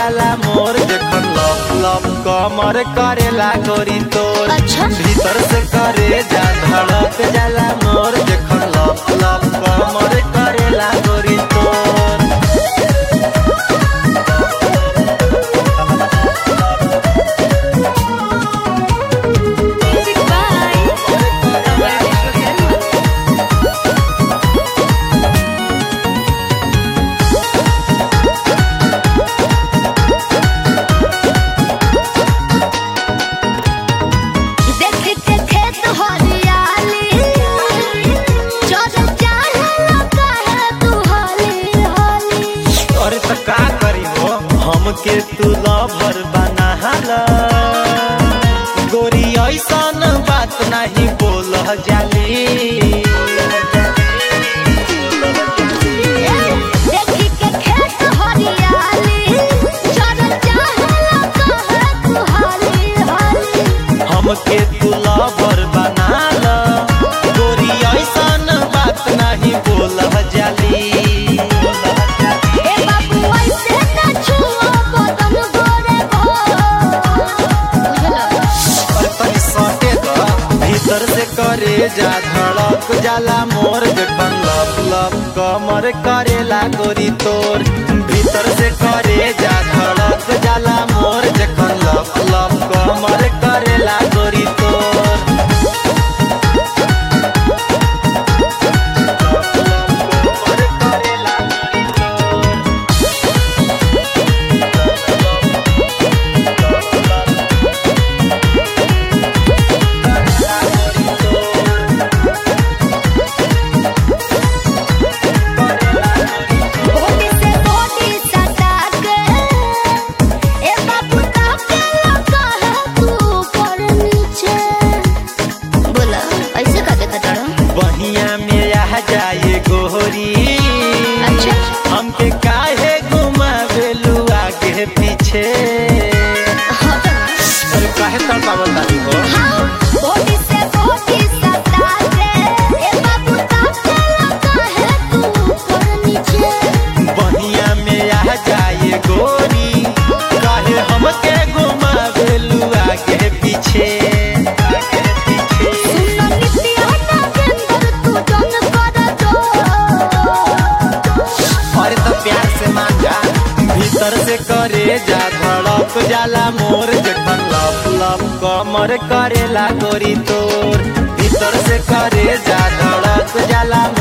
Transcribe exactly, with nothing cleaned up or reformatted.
जाला मोर जखन लप लप कमर करेला गोरी तोर। अच्छा। भीतर से करे जा धड़क जाला मोर जखन लप लप कमर करेला गोरी तोर। हमके तू लवर बनाला गोरी ऐसन बात नहीं बोल जाली। हमके तू लवर बनाला गोरी ऐसन बात नहीं बोल जाली। भीतर से करे जा धड़क जाला मोर जखन लप लप कमर करेला गोरी तोर। भीतर से करे जा धड़क जाला मोर जखन लप लप कमर करेला गोरी तोर। अच्छा। हमके काहे घुमावेलू आगे पीछे अरे काहे तड़का बताई हो। हाँ, बॉडी से बॉडी सटा के ए बाबू ताकेला काहे तू ऊपर नीचे। बहिया में आ जाए गोरी काहे हमके घुमावेलू आगे पीछे। भीतर से करे जा धड़क जाला मोर जखन लप लप कमर करेला गोरी तोर। भीतर से करे जा धड़क जाला